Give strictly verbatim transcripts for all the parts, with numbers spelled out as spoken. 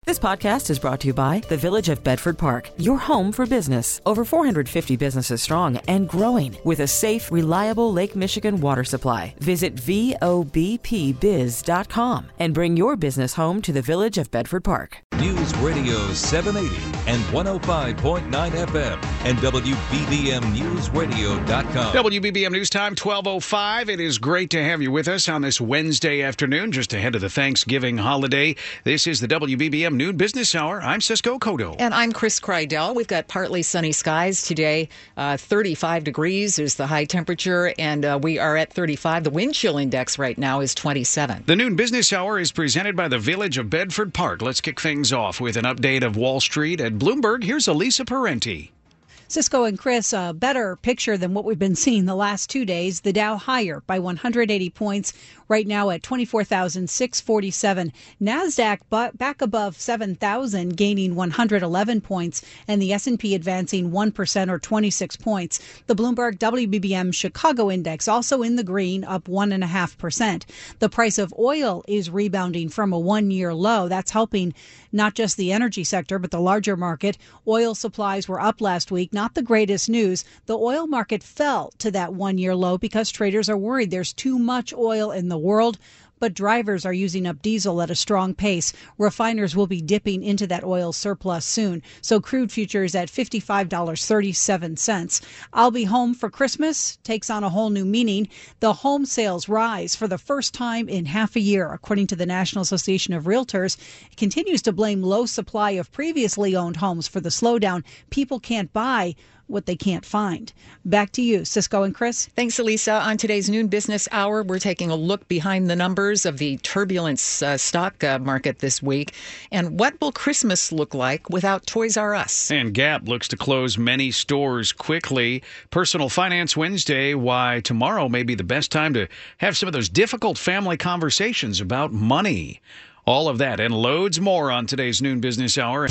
This podcast is brought to you by the Village of Bedford Park, your home for business. Over four hundred fifty businesses strong and growing with a safe, reliable Lake Michigan water supply. Visit V O B P biz dot com and bring your business home to the Village of Bedford Park. News Radio seven eighty and one oh five point nine F M and W B B M News Radio dot com. W B B M News Time, twelve oh five. It is great to have you with us on this Wednesday afternoon, just ahead of the Thanksgiving holiday. This is the W B B M Noon Business Hour. I'm Cisco Cotto. And I'm Chris Krydell. We've got partly sunny skies today. Uh, thirty-five degrees is the high temperature, and uh, we are at thirty-five. The wind chill index right now is twenty-seven. The Noon Business Hour is presented by the Village of Bedford Park. Let's kick things off with an update of Wall Street. At Bloomberg, here's Elisa Parenti. Cisco and Chris, a better picture than what we've been seeing the last two days. The Dow higher by one hundred eighty points, right now at twenty-four thousand six hundred forty-seven. NASDAQ back above seven thousand, gaining one hundred eleven points, and the S and P advancing one percent or twenty-six points. The Bloomberg W B B M Chicago Index also in the green, up one point five percent. The price of oil is rebounding from a one-year low. That's helping not just the energy sector, but the larger market. Oil supplies were up last week. Not the greatest news. The oil market fell to that one-year low because traders are worried there's too much oil in the world. But drivers are using up diesel at a strong pace. Refiners will be dipping into that oil surplus soon. So crude futures at fifty-five dollars and thirty-seven cents. I'll be home for Christmas takes on a whole new meaning. The home sales rise for the first time in half a year, according to the National Association of Realtors. It continues to blame low supply of previously owned homes for the slowdown. People can't buy what they can't find. Back to you, Cisco and Chris. Thanks, Elisa. On today's Noon Business Hour, we're taking a look behind the numbers of the turbulence uh, stock uh, market this week. And what will Christmas look like without Toys R Us? And Gap looks to close many stores quickly. Personal Finance Wednesday, why tomorrow may be the best time to have some of those difficult family conversations about money. All of that and loads more on today's Noon Business Hour.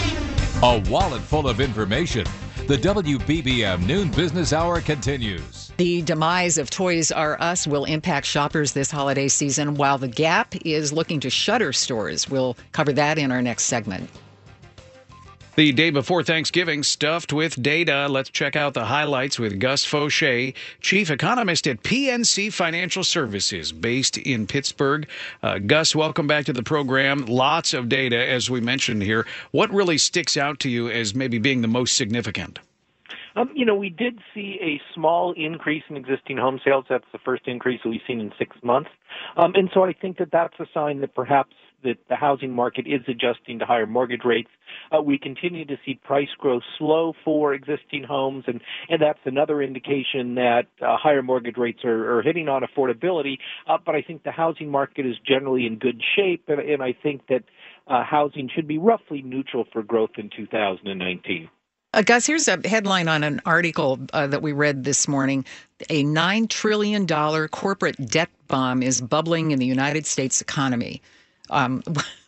A wallet full of information. The W B B M Noon Business Hour continues. The demise of Toys R Us will impact shoppers this holiday season, while the Gap is looking to shutter stores. We'll cover that in our next segment. The day before Thanksgiving, stuffed with data. Let's check out the highlights with Gus Fauché, chief economist at P N C Financial Services, based in Pittsburgh. Uh, Gus, welcome back to the program. Lots of data, as we mentioned here. What really sticks out to you as maybe being the most significant? Um, you know, we did see a small increase in existing home sales. That's the first increase that we've seen in six months. Um, and so I think that that's a sign that perhaps that the housing market is adjusting to higher mortgage rates. Uh, we continue to see price growth slow for existing homes, and, and that's another indication that uh, higher mortgage rates are, are hitting on affordability. Uh, but I think the housing market is generally in good shape, and, and I think that uh, housing should be roughly neutral for growth in two thousand nineteen. Uh, Gus, here's a headline on an article uh, that we read this morning. A nine trillion dollars corporate debt bomb is bubbling in the United States economy. Um,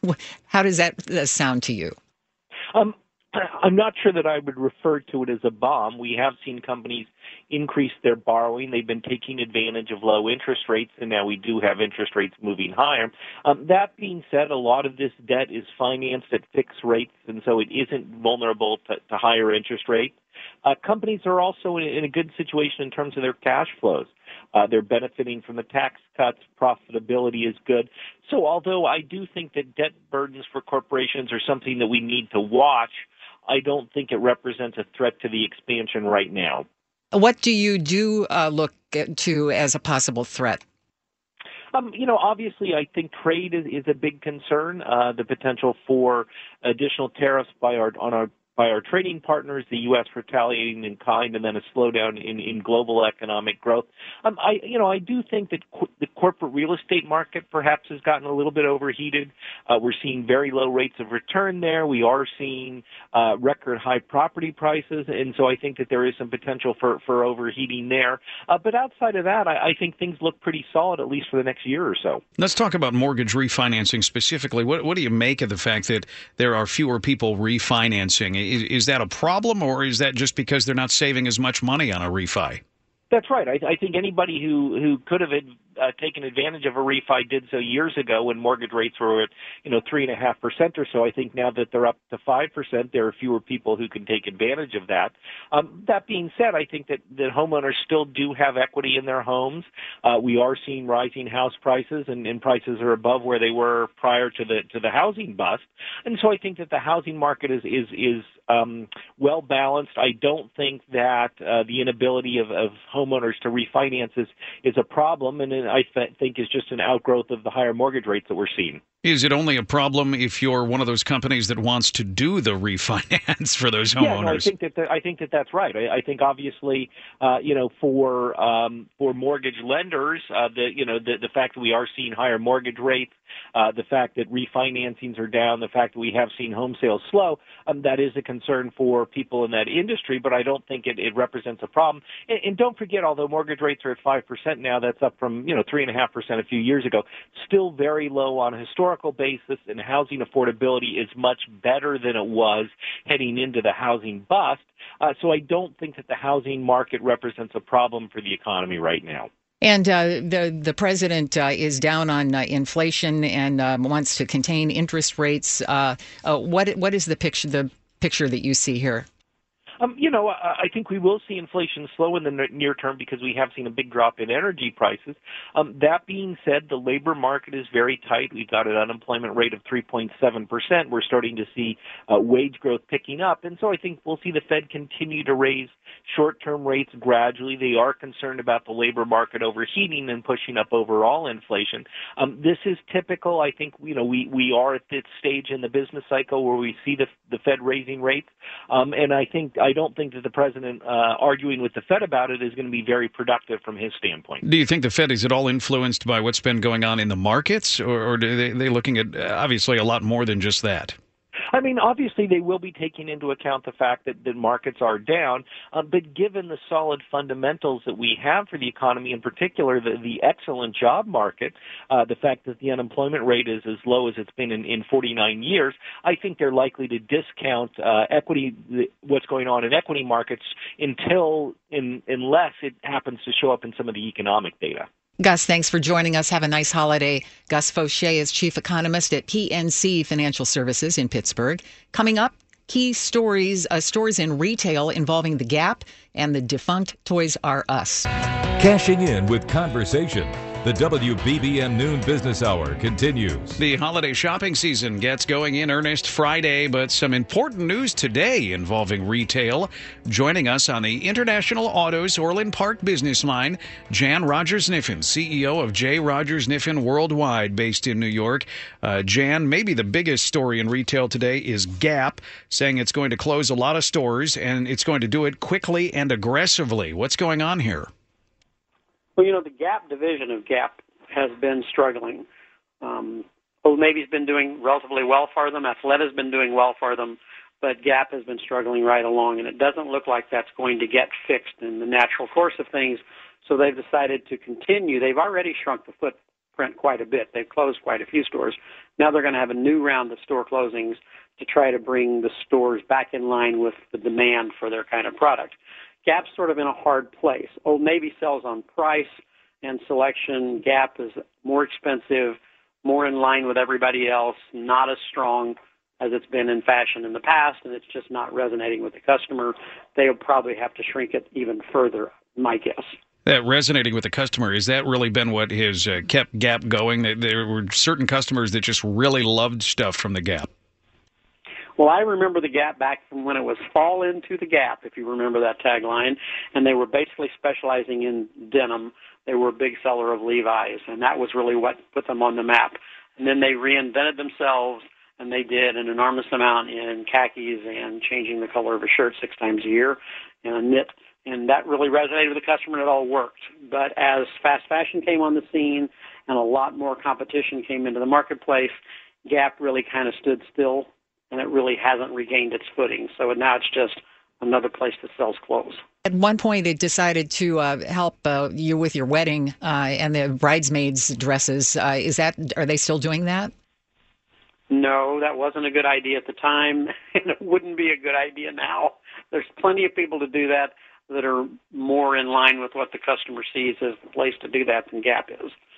how does that sound to you? Um, I'm not sure that I would refer to it as a bomb. We have seen companies increase their borrowing. They've been taking advantage of low interest rates, and now we do have interest rates moving higher. Um, that being said, a lot of this debt is financed at fixed rates, and so it isn't vulnerable to, to higher interest rates. Uh, companies are also in, in a good situation in terms of their cash flows. Uh, they're benefiting from the tax cuts. Profitability is good. So although I do think that debt burdens for corporations are something that we need to watch, I don't think it represents a threat to the expansion right now. What do you do uh, look to as a possible threat? Um, you know, obviously, I think trade is, is a big concern. Uh, the potential for additional tariffs by our on our by our trading partners, the U S retaliating in kind, and then a slowdown in, in global economic growth. Um, I, you know, I do think that co- the corporate real estate market perhaps has gotten a little bit overheated. Uh, we're seeing very low rates of return there. We are seeing uh, record high property prices, and so I think that there is some potential for, for overheating there. Uh, but outside of that, I, I think things look pretty solid, at least for the next year or so. Let's talk about mortgage refinancing specifically. What, what do you make of the fact that there are fewer people refinancing? Is, is that a problem, or is that just because they're not saving as much money on a refi? That's right. I, I think anybody who, who could have uh, taken advantage of a refi did so years ago when mortgage rates were at, you know, three and a half percent or so. I think now that they're up to five percent, there are fewer people who can take advantage of that. Um, that being said, I think that, that homeowners still do have equity in their homes. Uh, we are seeing rising house prices, and, and prices are above where they were prior to the to the housing bust. And so I think that the housing market is is is um, well balanced. I don't think that uh, the inability of, of homeowners to refinance is, is a problem, and I th- think is just an outgrowth of the higher mortgage rates that we're seeing. Is it only a problem if you're one of those companies that wants to do the refinance for those homeowners? Yeah, no, I think that the, I think that that's right. I, I think obviously, uh, you know, for um, for mortgage lenders, uh, the you know the, the fact that we are seeing higher mortgage rates, uh, the fact that refinancings are down, the fact that we have seen home sales slow, um, that is a concern for people in that industry. But I don't think it, it represents a problem. And, and don't forget, although mortgage rates are at five percent now, that's up from you know three and a half percent a few years ago. Still very low on a historical basis, and housing affordability is much better than it was heading into the housing bust. Uh, so I don't think that the housing market represents a problem for the economy right now. And uh, the the president uh, is down on uh, inflation and um, wants to contain interest rates. Uh, uh, what what is the picture the picture that you see here? Um, you know, I think we will see inflation slow in the near term because we have seen a big drop in energy prices. Um, that being said, the labor market is very tight. We've got an unemployment rate of three point seven percent. We're starting to see uh, wage growth picking up. And so I think we'll see the Fed continue to raise short-term rates gradually. They are concerned about the labor market overheating and pushing up overall inflation. Um, this is typical. I think, you know, we, we are at this stage in the business cycle where we see the, the Fed raising rates. Um, and I think I don't think that the president uh, arguing with the Fed about it is going to be very productive from his standpoint. Do you think the Fed is at all influenced by what's been going on in the markets, or, or are they, they looking at uh, obviously a lot more than just that? I mean, obviously, they will be taking into account the fact that the markets are down, uh, but given the solid fundamentals that we have for the economy, in particular, the, the excellent job market, uh, the fact that the unemployment rate is as low as it's been in, in forty-nine years, I think they're likely to discount uh, equity, what's going on in equity markets until, in, unless it happens to show up in some of the economic data. Gus, thanks for joining us. Have a nice holiday. Gus Faucher is chief economist at P N C Financial Services in Pittsburgh. Coming up, key stories, uh, stories in retail involving the Gap and the defunct Toys R Us. Cashing in with conversation. The W B B M Noon Business Hour continues. The holiday shopping season gets going in earnest Friday, but some important news today involving retail. Joining us on the International Autos Orland Park business line, Jan Rogers-Kniffen, C E O of J. Rogers-Kniffen Worldwide, based in New York. Uh, Jan, maybe the biggest story in retail today is Gap, saying it's going to close a lot of stores, and it's going to do it quickly and aggressively. What's going on here? Well, you know, the Gap division of Gap has been struggling. Um, Old Navy's been doing relatively well for them. Athleta's been doing well for them. But Gap has been struggling right along, and it doesn't look like that's going to get fixed in the natural course of things. So they've decided to continue. They've already shrunk the footprint quite a bit. They've closed quite a few stores. Now they're going to have a new round of store closings to try to bring the stores back in line with the demand for their kind of product. Gap's sort of in a hard place. Old Navy sells on price and selection. Gap is more expensive, more in line with everybody else, not as strong as it's been in fashion in the past, and it's just not resonating with the customer. They'll probably have to shrink it even further, my guess. That resonating with the customer, has that really been what has uh, kept Gap going? There were certain customers that just really loved stuff from the Gap. Well, I remember the Gap back from when it was Fall Into the Gap, if you remember that tagline, and they were basically specializing in denim. They were a big seller of Levi's, and that was really what put them on the map. And then they reinvented themselves, and they did an enormous amount in khakis and changing the color of a shirt six times a year and a knit, and that really resonated with the customer, and it all worked. But as fast fashion came on the scene and a lot more competition came into the marketplace, Gap really kind of stood still, and it really hasn't regained its footing. So now it's just another place that sells clothes. At one point, it decided to uh, help uh, you with your wedding uh, and the bridesmaids' dresses. Uh, is that? Are they still doing that? No, that wasn't a good idea at the time, and it wouldn't be a good idea now. There's plenty of people to do that that are more in line with what the customer sees as the place to do that than Gap is.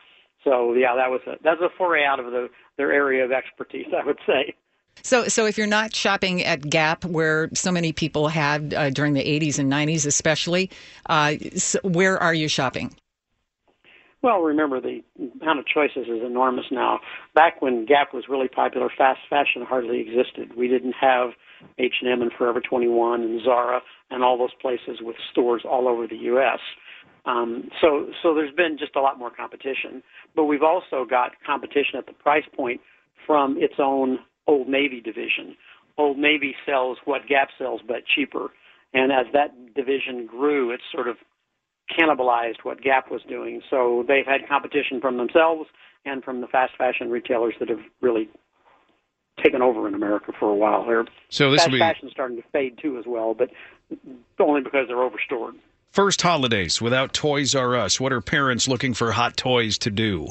So yeah, that was a that's a foray out of the, their area of expertise, I would say. So, so if you're not shopping at Gap, where so many people had uh, during the eighties and nineties, especially, uh, so where are you shopping? Well, remember, the amount of choices is enormous now. Back when Gap was really popular, fast fashion hardly existed. We didn't have H and M and Forever twenty-one and Zara and all those places with stores all over the U S Um, so, so there's been just a lot more competition. But we've also got competition at the price point from its own Old Navy division. Old Navy sells what Gap sells, but cheaper. And as that division grew, it sort of cannibalized what Gap was doing. So they've had competition from themselves and from the fast fashion retailers that have really taken over in America for a while. Here, so this fast will be fashion's starting to fade too as well, but only because they're overstored. First holidays without Toys R Us. What are parents looking for hot toys to do?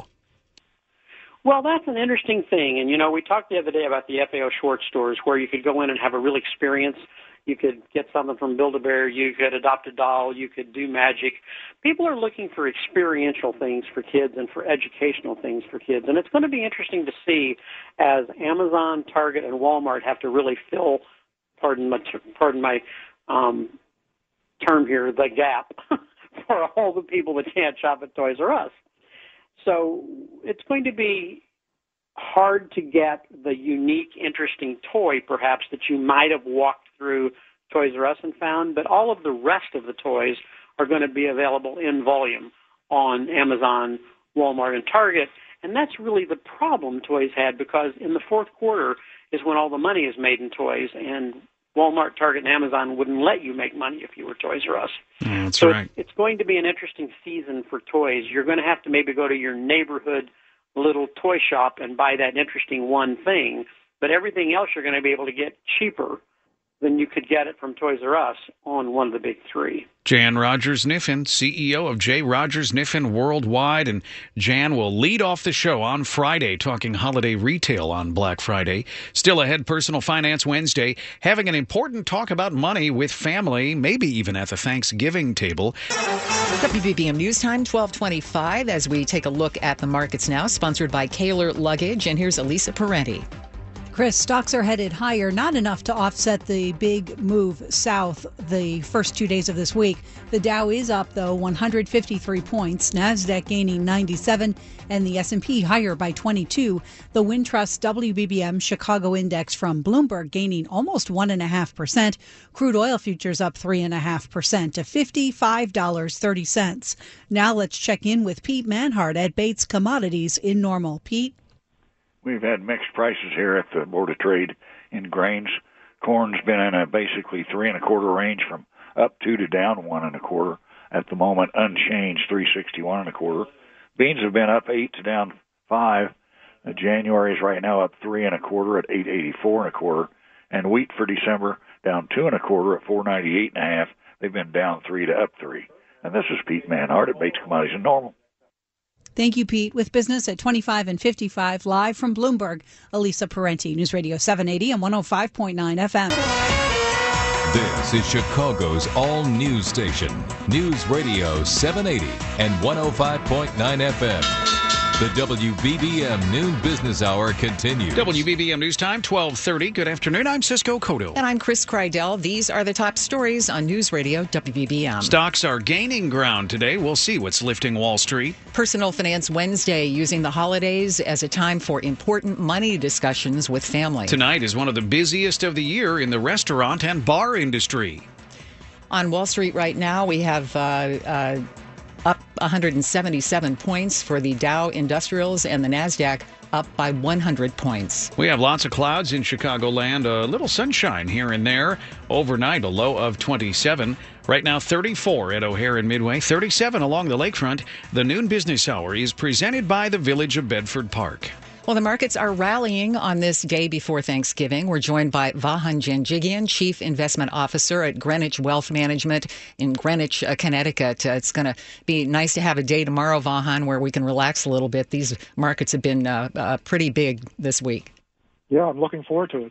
Well, that's an interesting thing. And, you know, we talked the other day about the F A O Schwartz stores where you could go in and have a real experience. You could get something from Build-A-Bear. You could adopt a doll. You could do magic. People are looking for experiential things for kids and for educational things for kids. And it's going to be interesting to see as Amazon, Target, and Walmart have to really fill, pardon my, pardon my um, term here, the gap for all the people that can't shop at Toys R Us. So it's going to be hard to get the unique, interesting toy, perhaps, that you might have walked through Toys R Us and found, but all of the rest of the toys are going to be available in volume on Amazon, Walmart, and Target. And that's really the problem Toys had, because in the fourth quarter is when all the money is made in toys, and Walmart, Target, and Amazon wouldn't let you make money if you were Toys R Us. Mm, that's so right. It's, it's going to be an interesting season for toys. You're going to have to maybe go to your neighborhood little toy shop and buy that interesting one thing, but everything else you're going to be able to get cheaper than you could get it from Toys R Us on one of the big three. Jan Rogers-Kniffen, C E O of J. Rogers-Kniffen Worldwide, and Jan will lead off the show on Friday, talking holiday retail on Black Friday. Still ahead, Personal Finance Wednesday, having an important talk about money with family, maybe even at the Thanksgiving table. W B B M News Time, twelve twenty-five, as we take a look at the markets now, sponsored by Kaler Luggage, and here's Elisa Parenti. Chris, stocks are headed higher, not enough to offset the big move south the first two days of this week. The Dow is up, though, one hundred fifty-three points, NASDAQ gaining ninety-seven, and the S and P higher by twenty-two. The Wintrust W B B M Chicago Index from Bloomberg gaining almost one point five percent. Crude oil futures up three point five percent to fifty-five dollars and thirty cents. Now let's check in with Pete Manhart at Bates Commodities in Normal. Pete? We've had mixed prices here at the Board of Trade in grains. Corn's been in a basically three and a quarter range from up two to down one and a quarter. At the moment, unchanged, three sixty-one and a quarter. Beans have been up eight to down five. Uh, January is right now up three and a quarter at eight eighty-four and a quarter. And wheat for December down two and a quarter at four ninety-eight and a half. They've been down three to up three. And this is Pete Manhart at Bates Commodities in Normal. Thank you, Pete. With business at twenty-five and fifty-five, live from Bloomberg, Elisa Parenti, News Radio seven eighty and one oh five point nine F M. This is Chicago's all-news station, News Radio seven eighty and one oh five point nine F M. The W B B M Noon Business Hour continues. W B B M News Time, twelve thirty. Good afternoon. I'm Cisco Cotto. And I'm Chris Kreidel. These are the top stories on News Radio W B B M. Stocks are gaining ground today. We'll see what's lifting Wall Street. Personal Finance Wednesday, using the holidays as a time for important money discussions with family. Tonight is one of the busiest of the year in the restaurant and bar industry. On Wall Street right now, we have... Uh, uh, up one hundred seventy-seven points for the Dow Industrials, and the NASDAQ up by one hundred points. We have lots of clouds in Chicagoland, a little sunshine here and there. Overnight, a low of twenty-seven. Right now, thirty-four at O'Hare and Midway, thirty-seven along the lakefront. The Noon Business Hour is presented by the Village of Bedford Park. Well, the markets are rallying on this day before Thanksgiving. We're joined by Vahan Janjigian, Chief Investment Officer at Greenwich Wealth Management in Greenwich, uh, Connecticut. Uh, it's going to be nice to have a day tomorrow, Vahan, where we can relax a little bit. These markets have been uh, uh, pretty big this week. Yeah, I'm looking forward to it.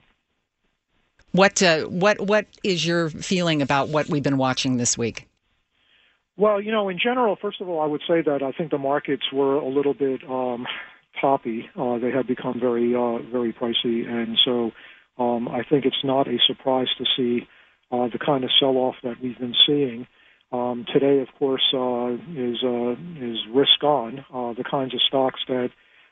What uh, what what is your feeling about what we've been watching this week? Well, you know, in general, first of all, I would say that I think the markets were a little bit um, toppy. Uh, they had become very, uh, very pricey, and so um, I think it's not a surprise to see uh, the kind of sell-off that we've been seeing. Um, today, of course, uh, is uh, is risk on. Uh, the kinds of stocks that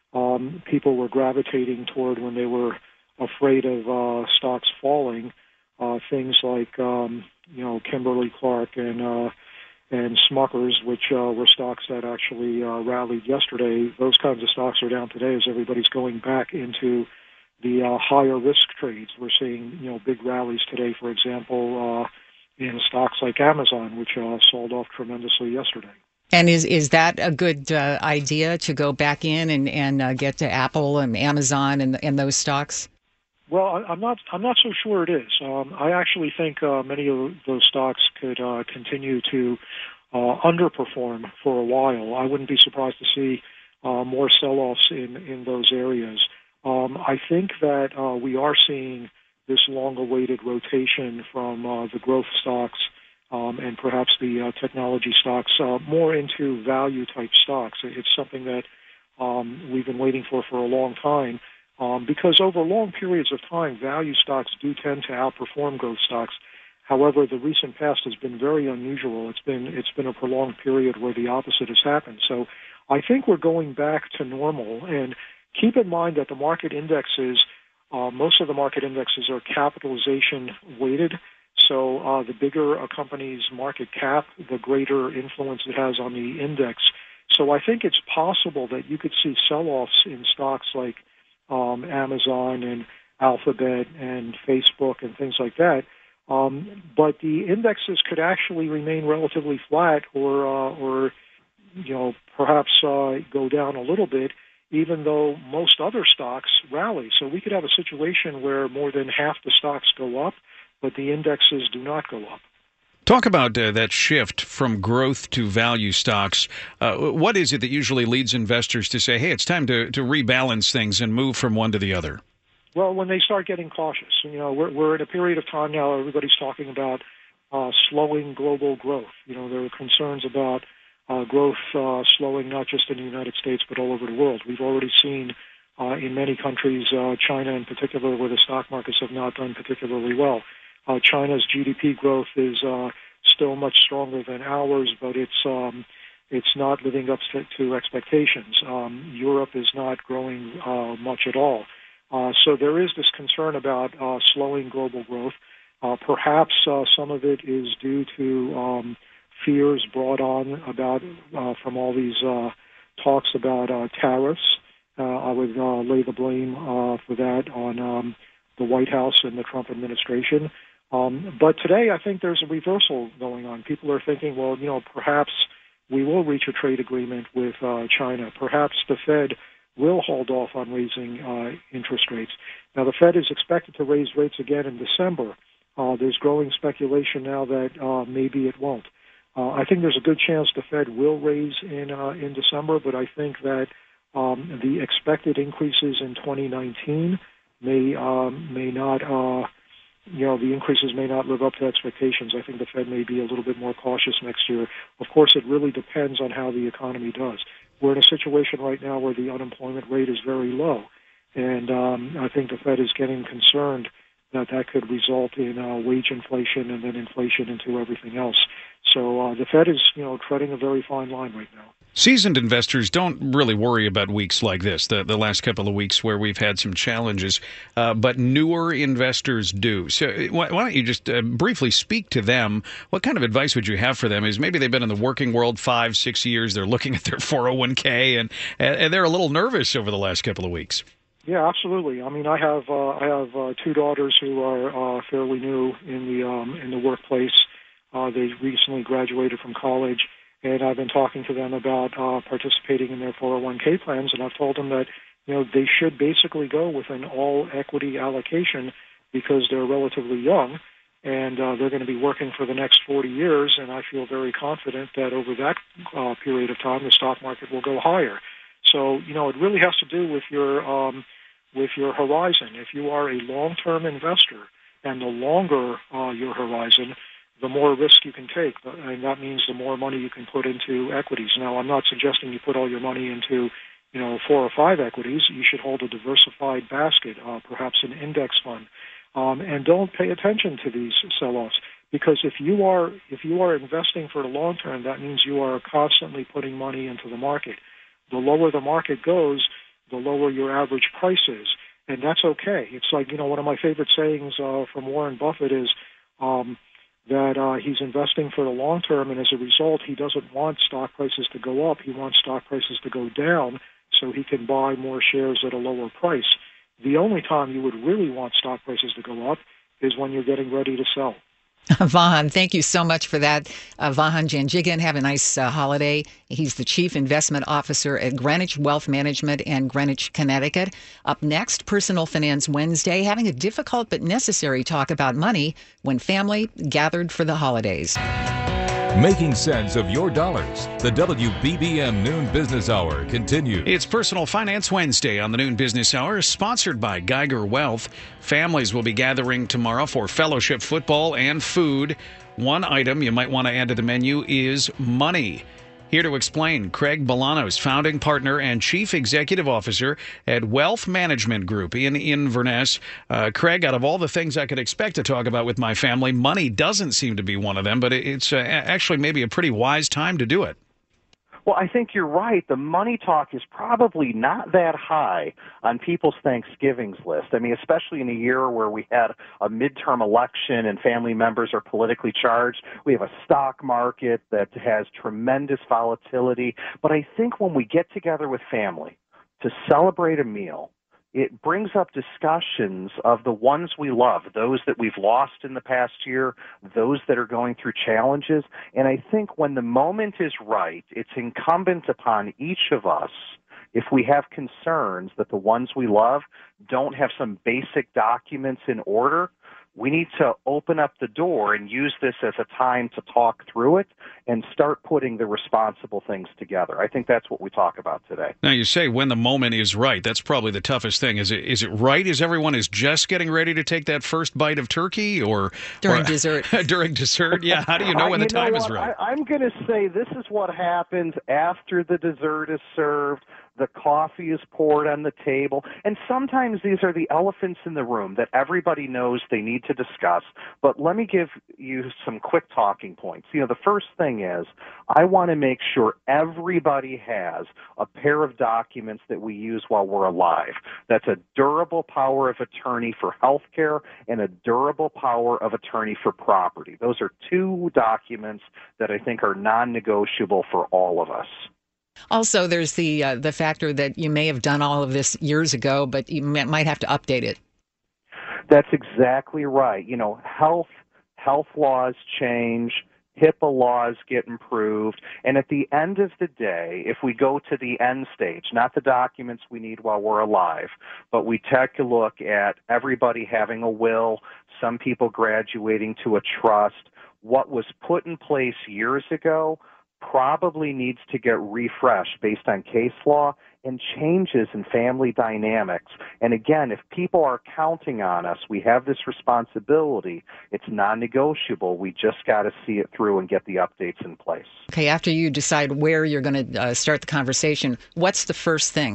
um, people were gravitating toward when they were afraid of uh, stocks falling, uh, things like um, you know Kimberly-Clark and uh, and Smuckers, which uh, were stocks that actually uh, rallied yesterday. Those kinds of stocks are down today as everybody's going back into the uh, higher risk trades. We're seeing you know big rallies today, for example, uh, in stocks like Amazon, which uh, sold off tremendously yesterday. And is is that a good uh, idea to go back in and and uh, get to Apple and Amazon and and those stocks? Well, I- I'm not. I'm not so sure it is. Um, I actually think uh, many of those stocks could uh, continue to uh, underperform for a while. I wouldn't be surprised to see uh, more sell-offs in in those areas. Um, I think that uh, we are seeing this long-awaited rotation from uh, the growth stocks um, and perhaps the uh, technology stocks uh, more into value-type stocks. It's something that um, we've been waiting for for a long time. Um, because over long periods of time, value stocks do tend to outperform growth stocks. However, the recent past has been very unusual. It's been it's been a prolonged period where the opposite has happened. So I think we're going back to normal. And keep in mind that the market indexes, uh, most of the market indexes are capitalization weighted. So uh, the bigger a company's market cap, the greater influence it has on the index. So I think it's possible that you could see sell-offs in stocks like Um, Amazon and Alphabet and Facebook and things like that. Um, but the indexes could actually remain relatively flat or, uh, or you know, perhaps uh, go down a little bit, even though most other stocks rally. So we could have a situation where more than half the stocks go up, but the indexes do not go up. Talk about uh, that shift from growth to value stocks. Uh, what is it that usually leads investors to say, hey, it's time to, to rebalance things and move from one to the other? Well, when they start getting cautious. You know, we're, we're in a period of time now, everybody's talking about uh, slowing global growth. You know, there are concerns about uh, growth uh, slowing not just in the United States but all over the world. We've already seen uh, in many countries, uh, China in particular, where the stock markets have not done particularly well. Uh, China's G D P growth is uh, still much stronger than ours, but it's um, it's not living up to, to expectations. Um, Europe is not growing uh, much at all. Uh, so there is this concern about uh, slowing global growth. Uh, perhaps uh, some of it is due to um, fears brought on about uh, from all these uh, talks about uh, tariffs. Uh, I would uh, lay the blame uh, for that on um, the White House and the Trump administration. Um, but today, I think there's a reversal going on. People are thinking, well, you know, perhaps we will reach a trade agreement with uh, China. Perhaps the Fed will hold off on raising uh, interest rates. Now, the Fed is expected to raise rates again in December. Uh, there's growing speculation now that uh, maybe it won't. Uh, I think there's a good chance the Fed will raise in uh, in December, but I think that um, the expected increases in twenty nineteen may um, may not. Uh, You know, the increases may not live up to expectations. I think the Fed may be a little bit more cautious next year. Of course, it really depends on how the economy does. We're in a situation right now where the unemployment rate is very low, and um, I think the Fed is getting concerned that that could result in uh, wage inflation and then inflation into everything else. So uh, the Fed is, you know, treading a very fine line right now. Seasoned investors don't really worry about weeks like this, the, the last couple of weeks where we've had some challenges, uh, but newer investors do. So why, why don't you just uh, briefly speak to them? What kind of advice would you have for them? Is maybe they've been in the working world five, six years, they're looking at their four oh one k, and, and they're a little nervous over the last couple of weeks. Yeah, absolutely. I mean, I have uh, I have uh, two daughters who are uh, fairly new in the um, in the workplace. Uh, they recently graduated from college. And I've been talking to them about uh, participating in their four oh one k plans, and I've told them that, you know, they should basically go with an all-equity allocation because they're relatively young, and uh, they're going to be working for the next forty years, and I feel very confident that over that uh, period of time, the stock market will go higher. So, you know, it really has to do with your um, with your horizon. If you are a long-term investor, and the longer uh, your horizon, the more risk you can take, and that means the more money you can put into equities. Now, I'm not suggesting you put all your money into, you know, four or five equities. You should hold a diversified basket, uh, perhaps an index fund, um, and don't pay attention to these sell-offs. Because if you are if you are investing for the long term, that means you are constantly putting money into the market. The lower the market goes, the lower your average price is, and that's okay. It's like, you know, one of my favorite sayings uh, from Warren Buffett is um, that uh, he's investing for the long term, and as a result, he doesn't want stock prices to go up. He wants stock prices to go down so he can buy more shares at a lower price. The only time you would really want stock prices to go up is when you're getting ready to sell. Vahan, thank you so much for that. Uh, Vahan Janjigian, have a nice uh, holiday. He's the Chief Investment Officer at Greenwich Wealth Management in Greenwich, Connecticut. Up next, Personal Finance Wednesday, having a difficult but necessary talk about money when family gathered for the holidays. Making sense of your dollars. The W B B M Noon Business Hour continues. It's Personal Finance Wednesday on the Noon Business Hour, sponsored by Geiger Wealth. Families will be gathering tomorrow for fellowship football and food. One item you might want to add to the menu is money. Here to explain, Craig Bolanos, founding partner and chief executive officer at Wealth Management Group in Inverness. Uh, Craig, out of all the things I could expect to talk about with my family, money doesn't seem to be one of them, but it's uh, actually maybe a pretty wise time to do it. Well, I think you're right. The money talk is probably not that high on people's Thanksgivings list. I mean, especially in a year where we had a midterm election and family members are politically charged. We have a stock market that has tremendous volatility. But I think when we get together with family to celebrate a meal, it brings up discussions of the ones we love, those that we've lost in the past year, those that are going through challenges. And I think when the moment is right, it's incumbent upon each of us, if we have concerns that the ones we love don't have some basic documents in order, we need to open up the door and use this as a time to talk through it and start putting the responsible things together. I think that's what we talk about today. Now, you say when the moment is right. That's probably the toughest thing. Is it is it right as everyone is just getting ready to take that first bite of turkey or during or, dessert? during dessert, yeah. How do you know when you the time know is what? right? I, I'm going to say this is what happens after the dessert is served. The coffee is poured on the table. And sometimes these are the elephants in the room that everybody knows they need to discuss. But let me give you some quick talking points. You know, the first thing is I want to make sure everybody has a pair of documents that we use while we're alive. That's a durable power of attorney for health care and a durable power of attorney for property. Those are two documents that I think are non-negotiable for all of us. Also, there's the uh, the factor that you may have done all of this years ago, but you may, might have to update it. That's exactly right. You know, health health laws change, HIPAA laws get improved, and at the end of the day, if we go to the end stage, not the documents we need while we're alive, but we take a look at everybody having a will, some people graduating to a trust, what was put in place years ago probably needs to get refreshed based on case law and changes in family dynamics. And again, if people are counting on us, we have this responsibility. It's non-negotiable. We just got to see it through and get the updates in place. Okay, after you decide where you're going to uh, start the conversation, what's the first thing?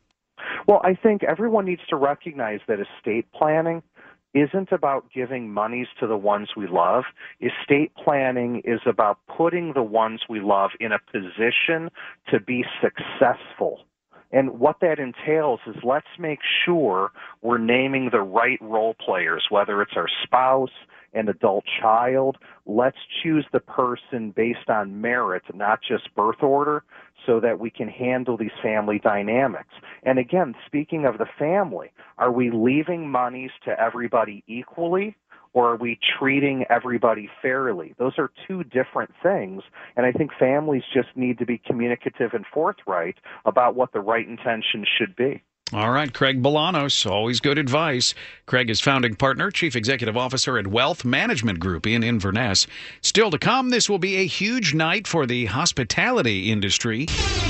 Well, I think everyone needs to recognize that estate planning isn't about giving monies to the ones we love. Estate planning is about putting the ones we love in a position to be successful. And what that entails is let's make sure we're naming the right role players, whether it's our spouse, an adult child. Let's choose the person based on merit, not just birth order, so that we can handle these family dynamics. And again, speaking of the family, are we leaving monies to everybody equally, or are we treating everybody fairly? Those are two different things, and I think families just need to be communicative and forthright about what the right intention should be. All right, Craig Bolanos, always good advice. Craig is founding partner, chief executive officer at Wealth Management Group in Inverness. Still to come, this will be a huge night for the hospitality industry.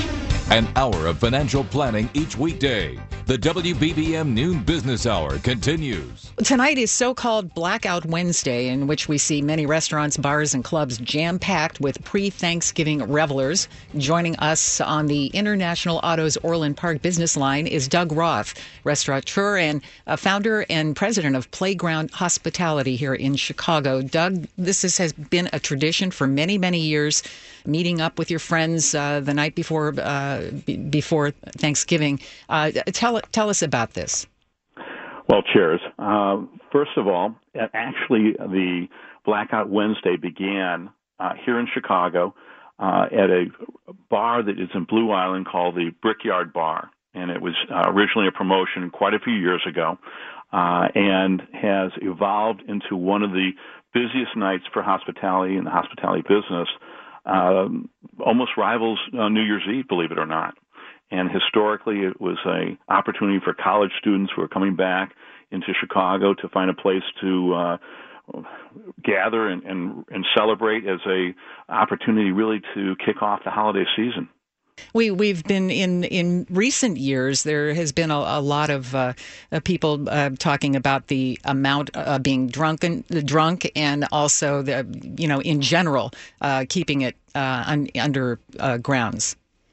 An hour of financial planning each weekday. The W B B M Noon Business Hour continues. Tonight is so-called Blackout Wednesday, in which we see many restaurants, bars, and clubs jam-packed with pre-Thanksgiving revelers. Joining us on the International Autos Orland Park business line is Doug Roth, restaurateur and uh, founder and president of Playground Hospitality here in Chicago. Doug, this is, has been a tradition for many, many years, meeting up with your friends uh, the night before uh, b- before Thanksgiving. Uh, tell tell us about this. Well, cheers. Uh, first of all, actually, the Blackout Wednesday began uh, here in Chicago uh, at a bar that is in Blue Island called the Brickyard Bar, and it was uh, originally a promotion quite a few years ago, uh, and has evolved into one of the busiest nights for hospitality and the hospitality business. Uh, almost rivals uh, New Year's Eve, believe it or not. And historically, it was an opportunity for college students who are coming back into Chicago to find a place to uh, gather and, and, and celebrate as a opportunity really to kick off the holiday season. We, we've been in, in recent years, there has been a, a lot of uh, people uh, talking about the amount uh, being drunken, drunk and also, the you know, in general, uh, keeping it uh, un, under uh, grounds.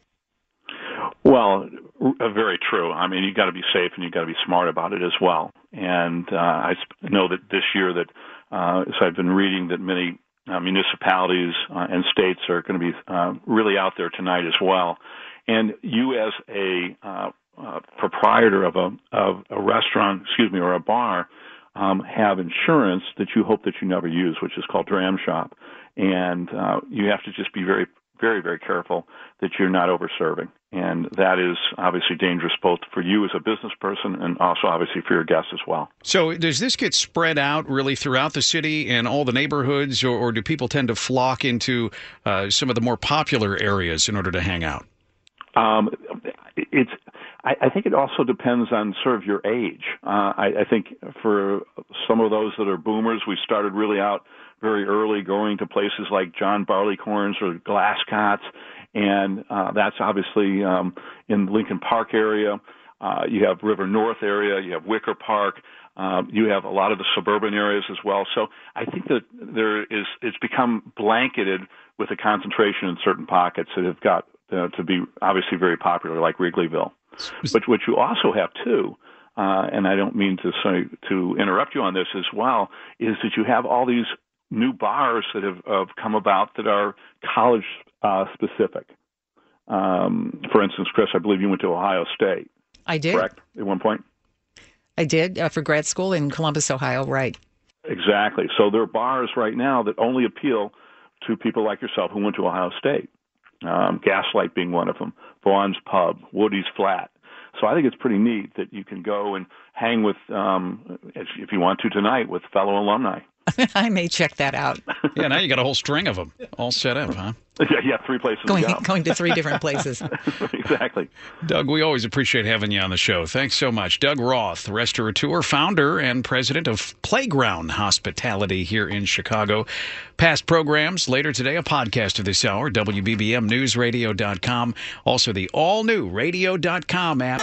Well, very true. I mean, you got to be safe and you got to be smart about it as well. And uh, I know that this year that, uh, as I've been reading, that many Uh, municipalities uh, and states are going to be uh, really out there tonight as well. And you as a uh, uh, proprietor of a of a restaurant, excuse me, or a bar, um, have insurance that you hope that you never use, which is called Dram Shop. And uh, you have to just be very, very, very careful that you're not over-serving. And that is obviously dangerous both for you as a business person and also obviously for your guests as well. So does this get spread out really throughout the city and all the neighborhoods, or, or do people tend to flock into uh, some of the more popular areas in order to hang out? Um, it's. I, I think it also depends on sort of your age. Uh, I, I think for some of those that are boomers, we started really out very early going to places like John Barleycorns or Glasscott's. And uh, that's obviously um, in the Lincoln Park area. Uh, you have River North area. You have Wicker Park. Uh, you have a lot of the suburban areas as well. So I think that there is it's become blanketed with a concentration in certain pockets that have got uh, to be obviously very popular, like Wrigleyville. But what you also have too, uh, and I don't mean to say to interrupt you on this as well, is that you have all these new bars that have, have come about that are college uh, specific. Um, for instance, Chris, I believe you went to Ohio State. I did. Correct? At one point? I did uh, for grad school in Columbus, Ohio, right. Exactly. So there are bars right now that only appeal to people like yourself who went to Ohio State. Um, Gaslight being one of them, Vaughn's Pub, Woody's Flat. So I think it's pretty neat that you can go and hang with, um, if you want to tonight, with fellow alumni. I may check that out. Yeah, now you got a whole string of them all set up, huh? Yeah, yeah, three places going, to go. Going to three different places. Exactly. Doug, we always appreciate having you on the show. Thanks so much. Doug Roth, restaurateur, founder, and president of Playground Hospitality here in Chicago. Past programs, later today, a podcast of this hour, W B B M news radio dot com. Also the all-new radio dot com app.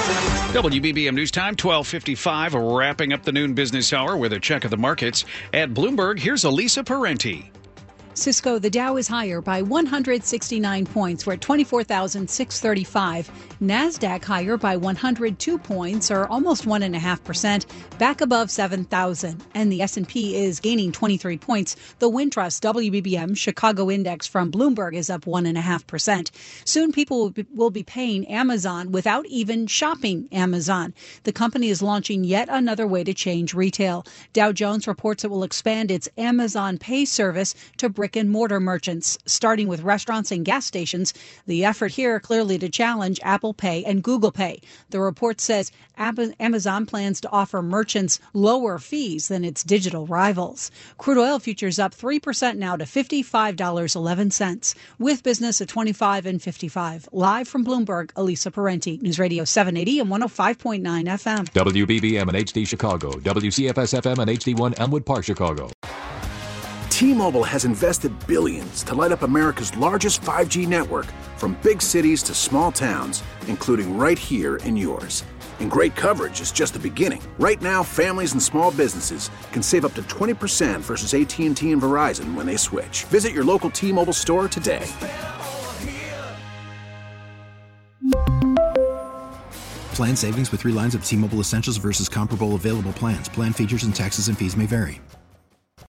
W B B M News Time, twelve fifty-five, wrapping up the noon business hour with a check of the markets. At Bloomberg, here's Elisa Parenti. Cisco, the Dow is higher by one hundred sixty-nine points. We're at twenty-four thousand six hundred thirty-five. NASDAQ higher by one hundred two points, or almost one point five percent, back above seven thousand. And the S and P is gaining twenty-three points. The Wintrust W B B M Chicago Index from Bloomberg is up one point five percent. Soon people will be, will be paying Amazon without even shopping Amazon. The company is launching yet another way to change retail. Dow Jones reports it will expand its Amazon Pay service to brick and mortar merchants, starting with restaurants and gas stations. The effort here clearly to challenge Apple Pay and Google Pay. The report says Amazon plans to offer merchants lower fees than its digital rivals. Crude oil futures up three percent now to fifty-five dollars and eleven cents, with business at twenty-five and fifty-five. Live from Bloomberg, Elisa Parenti, News Radio seven eighty and one oh five point nine F M. W B B M and H D Chicago, W C F S F M and H D one Elmwood Park, Chicago. T-Mobile has invested billions to light up America's largest five G network, from big cities to small towns, including right here in yours. And great coverage is just the beginning. Right now, families and small businesses can save up to twenty percent versus A T and T and Verizon when they switch. Visit your local T-Mobile store today. Plan savings with three lines of T-Mobile Essentials versus comparable available plans. Plan features and taxes and fees may vary.